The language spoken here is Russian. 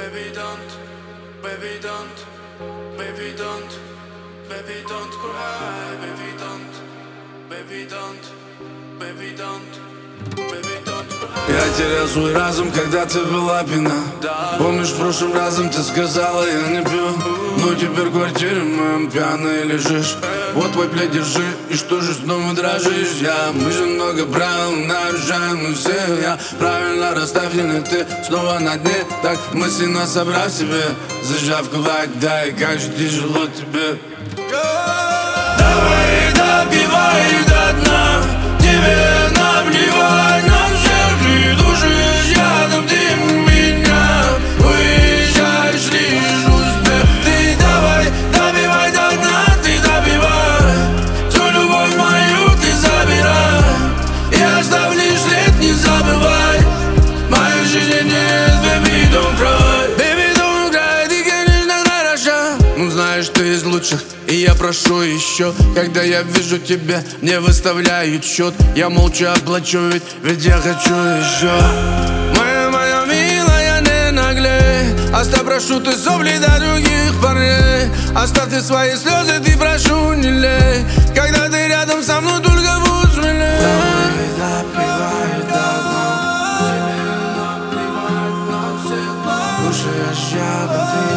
baby don't, baby don't, baby don't, baby don't cry, baby don't, baby don't, baby don't, baby don't cry. Я терял свой разум, когда ты была пьяна. Помнишь, прошлым разом ты сказала, я не пью. Но теперь в квартире моем пьяной лежишь. Вот твой плед, держи, и что же снова дрожишь? Мы же много правил нарушаем, мы все. Я правильно расставь, не ты снова на дне. Так мысленно собрав себе, зажав кулак, да, и как же тяжело тебе. Давай допивай до дна, тебе наплевать на всех и душишь ядом ты меня. Выезжаешь лишь успех. Ты давай допивай до дна, ты допивай. Всю любовь мою ты забирай. Я оставлю след, не забывай. В моей жизни нет, baby don't cry. Baby don't cry, ты конечно хороша. Ну знаешь, ты из лучших, и я прошу еще. Когда я вижу тебя, мне выставляют счет. Я молча оплачу, ведь я хочу еще. Моя милая, не наглей. Оставь, прошу, ты сопли до других парней. Оставь ты свои слезы, ты, прошу, не лей. Когда ты рядом со мной, только будь смелей. Давай допивай до дна, тебе наплевать на всех. Душишь ядом ты